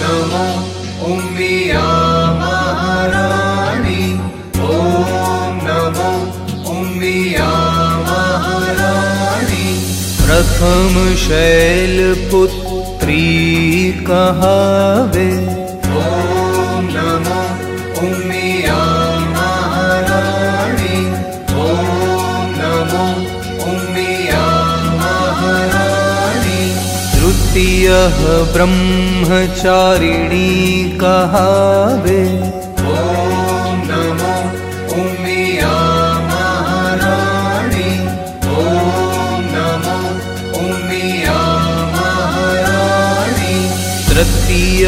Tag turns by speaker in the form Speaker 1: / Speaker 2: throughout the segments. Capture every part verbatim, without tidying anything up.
Speaker 1: नमो उमिया महारानी। ओम नमो उमिया महारानी। प्रथम शैलपुत्री कहावे। ओम नमो उमिया महारानी। ओम नमो उमिया महारानी। तृतीय ब्रह्मचारिणी कहावे। ओम नमो उमिया महारानी। ओम नमो उमिया महारानी। तृतीय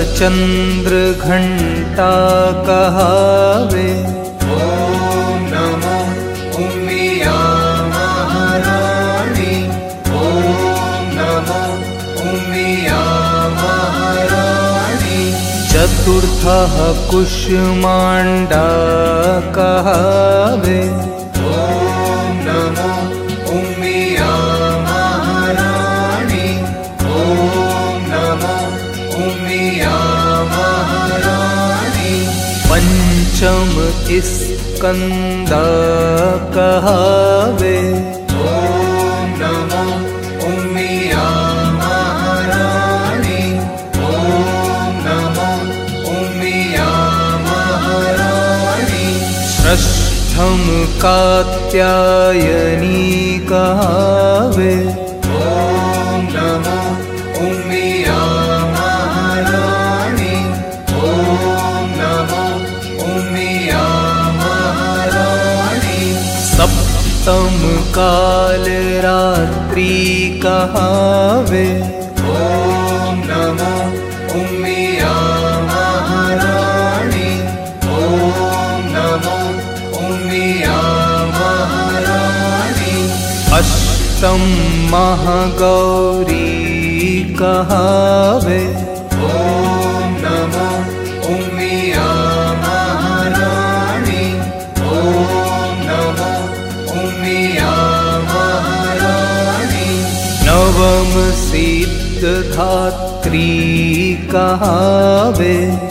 Speaker 1: चंद्रघंटा कहावे। ओम नमो उमिया महारानी। ओम नमो उमिया महारानी। चतुर्थ कुष्मांडा कहावे। ओम नमो उमिया महारानी। ओम नमो उमिया महारानी। पंचम स्कंदा कहावे। ओम नमो उमिया महारानी। ओम नमो उमिया महारानी। षष्ठम कात्यायनी कहावे। ओम नमो उमिया महारानी। ओम नमो उमिया महारानी। सप्तम कालरात्रि कहावे। ओम नमो उमिया महारानी। ओम नमो उमिया महारानी। अष्टम महागौरी कहावे। ओम नमो उमिया महारानी। ओम नमो उमिया महारानी। नवम सिद्धधात्री कहावे।